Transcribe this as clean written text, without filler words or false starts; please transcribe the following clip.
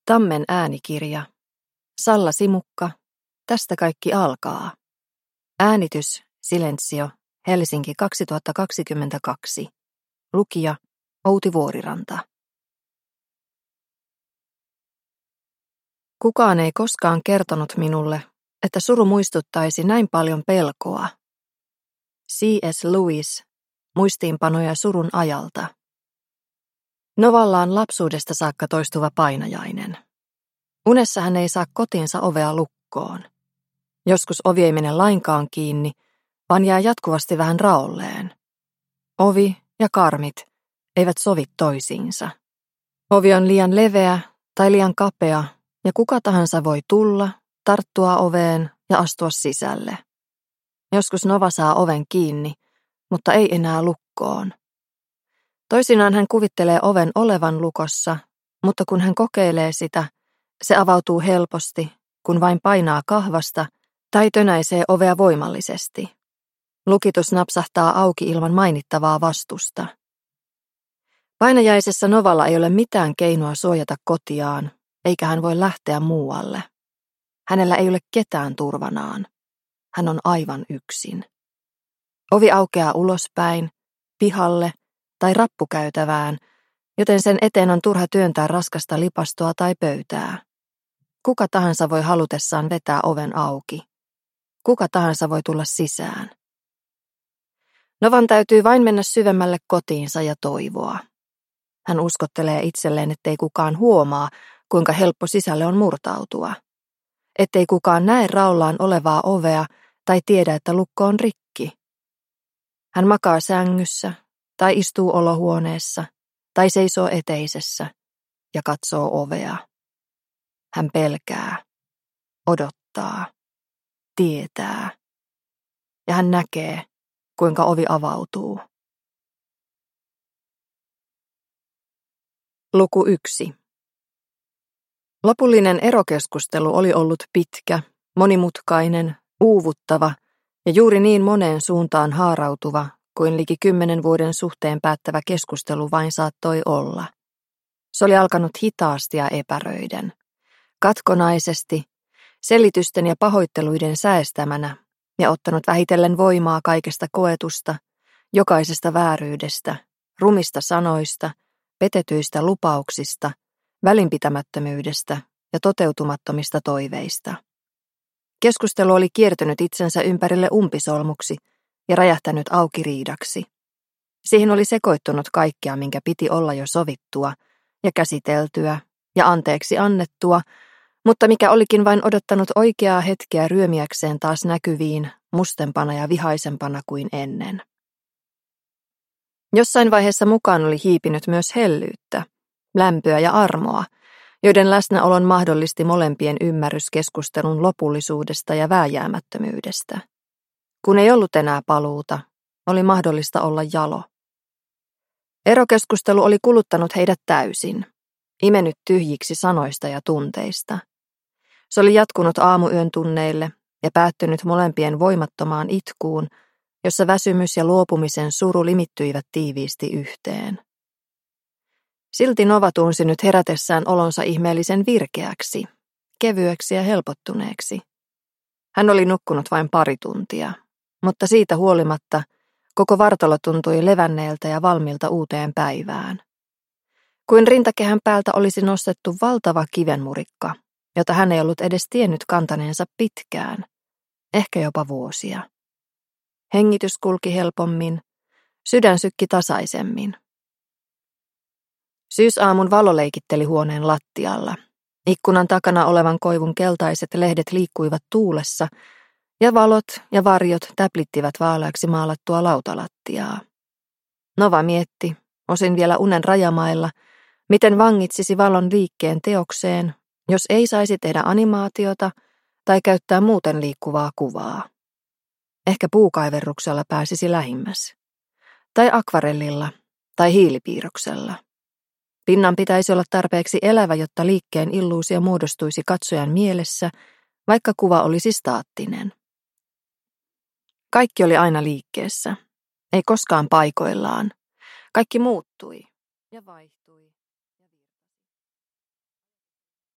Tammen äänikirja. Salla Simukka. Tästä kaikki alkaa. Äänitys Silenzio. Helsinki 2022. Lukija Outi Vuoriranta. Kukaan ei koskaan kertonut minulle, että suru muistuttaisi näin paljon pelkoa. C.S. Lewis. Muistiinpanoja surun ajalta. Novalla on lapsuudesta saakka toistuva painajainen. Unessa hän ei saa kotiinsa ovea lukkoon. Joskus ovi ei mene lainkaan kiinni, vaan jää jatkuvasti vähän raolleen. Ovi ja karmit eivät sovi toisiinsa. Ovi on liian leveä tai liian kapea, ja kuka tahansa voi tulla, tarttua oveen ja astua sisälle. Joskus Nova saa oven kiinni, mutta ei enää lukkoon. Toisinaan hän kuvittelee oven olevan lukossa, mutta kun hän kokeilee sitä, se avautuu helposti, kun vain painaa kahvasta tai tönäisee ovea voimallisesti. Lukitus napsahtaa auki ilman mainittavaa vastusta. Painajaisessa Novalla ei ole mitään keinoa suojata kotiaan, eikä hän voi lähteä muualle. Hänellä ei ole ketään turvanaan. Hän on aivan yksin. Ovi aukeaa ulospäin, pihalle tai rappukäytävään, joten sen eteen on turha työntää raskasta lipastoa tai pöytää. Kuka tahansa voi halutessaan vetää oven auki. Kuka tahansa voi tulla sisään. Novan täytyy vain mennä syvemmälle kotiinsa ja toivoa. Hän uskottelee itselleen, ettei kukaan huomaa, kuinka helppo sisälle on murtautua. Ettei kukaan näe raollaan olevaa ovea tai tiedä, että lukko on rikki. Hän makaa sängyssä tai istuu olohuoneessa tai seisoo eteisessä ja katsoo ovea. Hän pelkää, odottaa, tietää ja hän näkee, kuinka ovi avautuu. Luku 1. Lopullinen erokeskustelu oli ollut pitkä, monimutkainen, uuvuttava ja juuri niin moneen suuntaan haarautuva kuin liki 10 vuoden suhteen päättävä keskustelu vain saattoi olla. Se oli alkanut hitaasti ja epäröiden, katkonaisesti, selitysten ja pahoitteluiden säestämänä ja ottanut vähitellen voimaa kaikesta koetusta, jokaisesta vääryydestä, rumista sanoista, petetyistä lupauksista, välinpitämättömyydestä ja toteutumattomista toiveista. Keskustelu oli kiertynyt itsensä ympärille umpisolmuksi ja räjähtänyt auki riidaksi. Siihen oli sekoittunut kaikkea, minkä piti olla jo sovittua ja käsiteltyä ja anteeksi annettua, mutta mikä olikin vain odottanut oikeaa hetkeä ryömiäkseen taas näkyviin, mustempana ja vihaisempana kuin ennen. Jossain vaiheessa mukaan oli hiipinyt myös hellyyttä, lämpöä ja armoa, joiden läsnäolon mahdollisti molempien ymmärrys keskustelun lopullisuudesta ja vääjäämättömyydestä. Kun ei ollut enää paluuta, oli mahdollista olla jalo. Erokeskustelu oli kuluttanut heidät täysin, imennyt tyhjiksi sanoista ja tunteista. Se oli jatkunut aamuyön tunneille ja päättynyt molempien voimattomaan itkuun, jossa väsymys ja luopumisen suru limittyivät tiiviisti yhteen. Silti Nova tunsi nyt herätessään olonsa ihmeellisen virkeäksi, kevyeksi ja helpottuneeksi. Hän oli nukkunut vain 2 tuntia, mutta siitä huolimatta koko vartalo tuntui levänneeltä ja valmiilta uuteen päivään. Kuin rintakehän päältä olisi nostettu valtava kivenmurikka, jota hän ei ollut edes tiennyt kantaneensa pitkään, ehkä jopa vuosia. Hengitys kulki helpommin, sydän sykki tasaisemmin. Syysaamun valo leikitteli huoneen lattialla. Ikkunan takana olevan koivun keltaiset lehdet liikkuivat tuulessa, ja valot ja varjot täplittivät vaaleaksi maalattua lautalattiaa. Nova mietti, osin vielä unen rajamailla, miten vangitsisi valon liikkeen teokseen, jos ei saisi tehdä animaatiota tai käyttää muuten liikkuvaa kuvaa. Ehkä puukaiverruksella pääsisi lähimmäs. Tai akvarellilla tai hiilipiirroksella. Pinnan pitäisi olla tarpeeksi elävä, jotta liikkeen illuusio muodostuisi katsojan mielessä, vaikka kuva olisi staattinen. Kaikki oli aina liikkeessä, ei koskaan paikoillaan. Kaikki muuttui ja vaihtui.